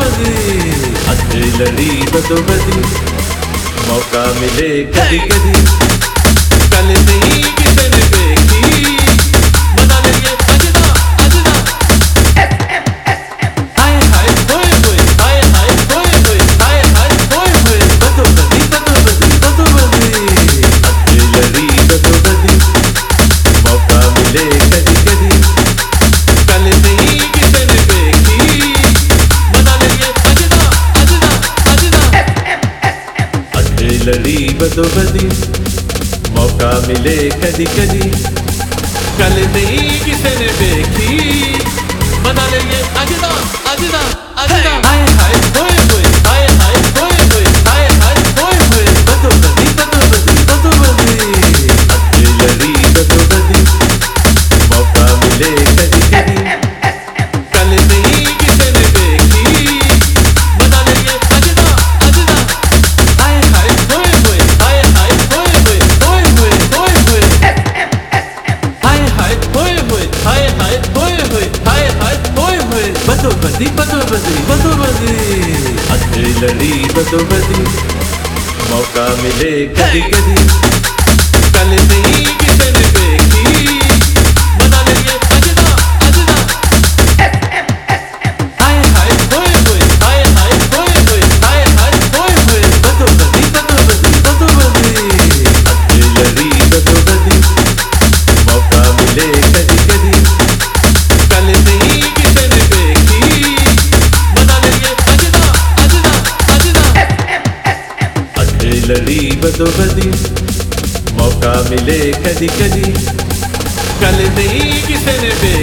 बदी अच्छी लड़ी बदोबदी मौका मिले कदी कदी कल नहीं किसी ने देखी बना लेंगे अजना अजना हाय हाय होए होए हाय हाय होए होए हाय हाय होए होए बदोबदी बदोबदी बदोबदी अच्छी लड़ी बदोबदी मौका मिले कदी कदी कल नहीं किसी ने देखी बना लेंगे अजना अजना अजना अच्छी लड़ी बदोबदी मौका मिले कदी कदी कल नहीं किसी ने देखी बना लेंगे अजना अजना अजना हाय हाय होए होए हाय हाय होए होए हाय हाय होए होए बदोबदी बदोबदी बदोबदी अच्छी लड़ी बदोबदी मौका मिले कदी कदी कल नहीं किसी ने देखी बना लेंगे अजना अजना हाय हाय होए होए हाय हाय होए होए होए होए होए होए हाय हाय होए होए हाय हाय होए होए हाय हाय होए होए बदोबदी बदोबदी बदोबदी अच्छी लड़ी बदोबदी मौका मिले कदी कदी कल नहीं किसी ने देखी बना लेंगे अजना अजना हाय हाय होए होए हाय हाय होए होए हाय हाय होए होए बदोबदी बदोबदी बदोबदी अच्छी लड़ी बदोबदी मौका मिले कदी कदी कल नहीं किसी ने देखी बना लेंगे अजना अजना अजना अच्छी लड़ी बदोबदी मौका मिले कदी कदी कल नहीं किसी ने देखी